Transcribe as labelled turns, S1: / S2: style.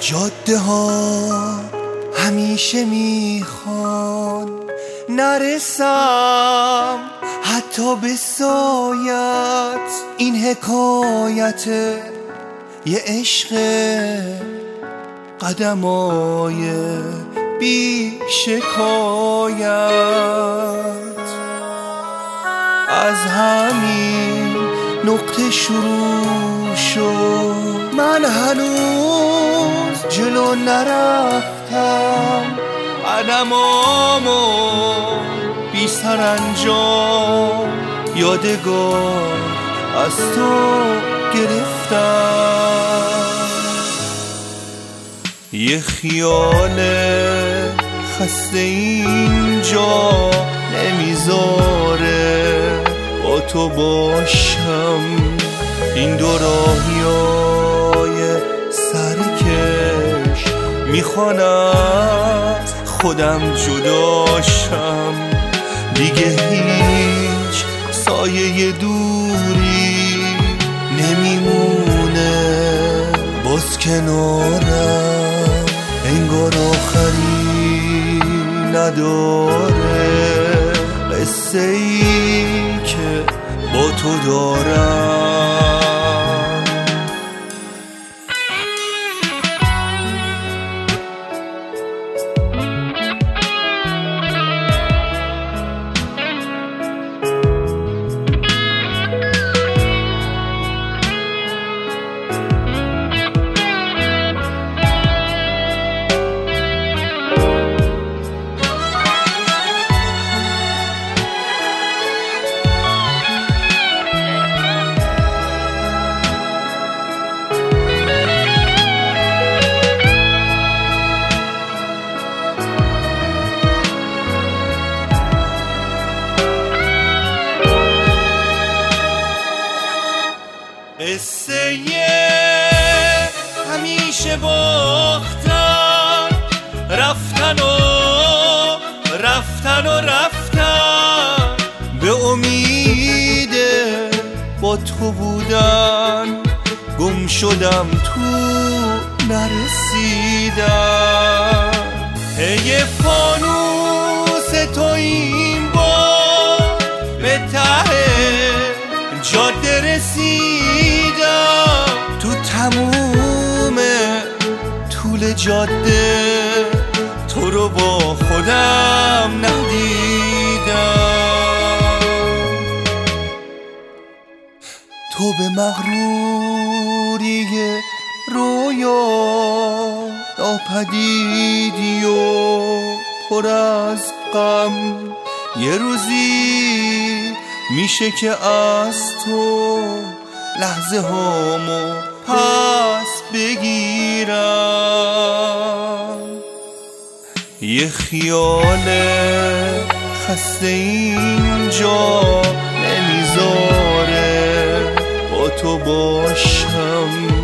S1: جاده ها همیشه میخوان نرسم حتی به سایت. این حکایت یه عشق قدمای بی شکایت. از همین نقطه شروع شد، من هنوز جلو نرفتم. قدمامو بی سرانجام یادگار از تو گرفتم. یه خیال خسته اینجا نمیذاره با تو باشم. این دو راهیای سرکش میخوان از خودم جداشم. دیگه هیچ سایه دوری نمیمونه باز کنارم. انگار آخری نداره قصه ای که با تو دارم. قصه همیشه باختن، رفتن و رفتن و رفتن. به امید با تو بودن گم شدم تو نرسیدم. یه فانوس تو این بار به ته جاده رسیدم. تو تموم طول جاده تو رو با خودم ندیدم. تو به مغروری رویا ناپدیدی و پر از غم. یه روزی میشه که از تو لحظه هامو پس بگیرم. یه خیال خسته اینجا نمیذاره با تو باشم.